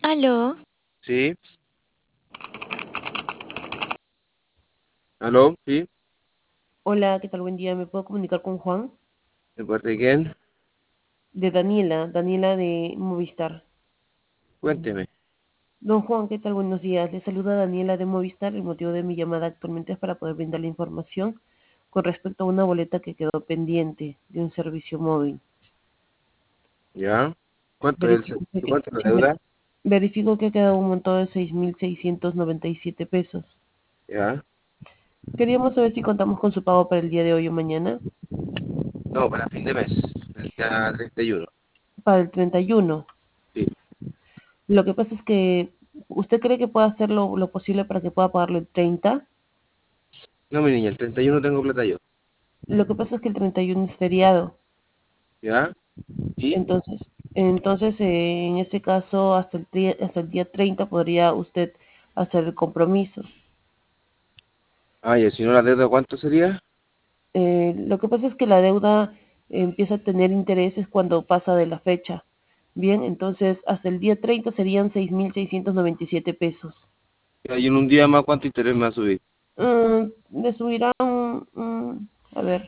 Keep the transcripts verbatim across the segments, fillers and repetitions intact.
Aló, Sí, aló, sí, Hola, ¿qué tal? Buen día. ¿Me puedo comunicar con Juan? ¿de parte de quién? De Daniela, Daniela de Movistar. Cuénteme. Don Juan, ¿qué tal? Buenos días. Le saluda Daniela de Movistar. El motivo de mi llamada actualmente es para poder brindarle información con respecto a una boleta que quedó pendiente de un servicio móvil. ¿Ya? ¿Cuánto es Verifico el, que, cuánto es la ver- deuda? verifico que ha quedado un monto de seis mil seiscientos noventa y siete pesos. ¿Ya? Queríamos saber si contamos con su pago para el día de hoy o mañana, No, para fin de mes, el día treinta y uno. para el treinta y uno. Sí. Lo que pasa es que, ¿usted cree que puede hacer lo, lo posible para que pueda pagarlo el treinta? No, mi niña, el treinta y uno tengo plata yo. Lo que pasa es que el treinta y uno es feriado. ¿Ya? ¿Y? Entonces, entonces eh, en ese caso, hasta el, tri- hasta el día treinta podría usted hacer el compromiso. Ah, y si no la deuda, ¿cuánto sería? Eh, lo que pasa es que la deuda empieza a tener intereses cuando pasa de la fecha. Bien, entonces hasta el día treinta serían seis mil seiscientos noventa y siete pesos. Ya, y en un día más, ¿cuánto interés me va a subir? Mm, le subirán, mm, a ver,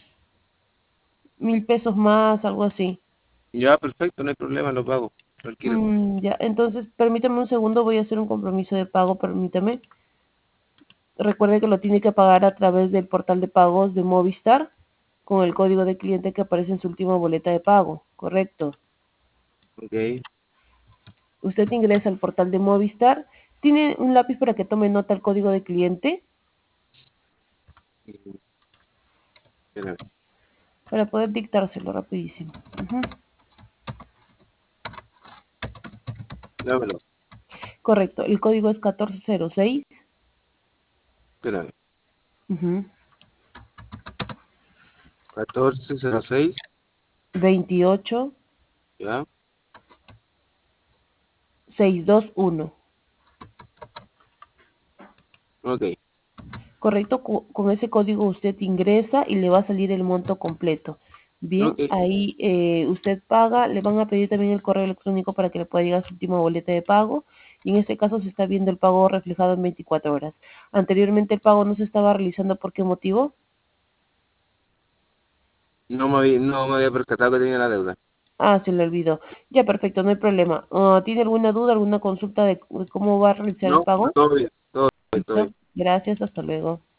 mil pesos más, algo así. Ya, perfecto, no hay problema, lo pago. Tranquilo. Mm, ya, entonces permítame un segundo, voy a hacer un compromiso de pago, permítame. Recuerde que lo tiene que pagar a través del portal de pagos de Movistar con el código de cliente que aparece en su última boleta de pago, ¿correcto? Ok. Usted ingresa al portal de Movistar, tiene un lápiz para que tome nota del código de cliente Mm, espérame, para poder dictárselo rapidísimo. Ujú. dámelo. Correcto, el código es catorce cero seis, Espérame. ujú, catorce cero seis. veintiocho ¿Ya? seiscientos veintiuno. Ok. Correcto, cu- con ese código usted ingresa y le va a salir el monto completo. Bien, Ok. ahí eh, usted paga, le van a pedir también el correo electrónico para que le pueda llegar su última boleta de pago y en este caso se está viendo el pago reflejado en veinticuatro horas. Anteriormente el pago no se estaba realizando, ¿por qué motivo? No me había, no me había percatado que tenía la deuda. Ah, se le olvidó. Ya, perfecto, no hay problema. Ah, ¿tiene alguna duda, alguna consulta de de cómo va a realizar el No, pago? todo bien, todo bien, todo Listo, bien. gracias, hasta luego.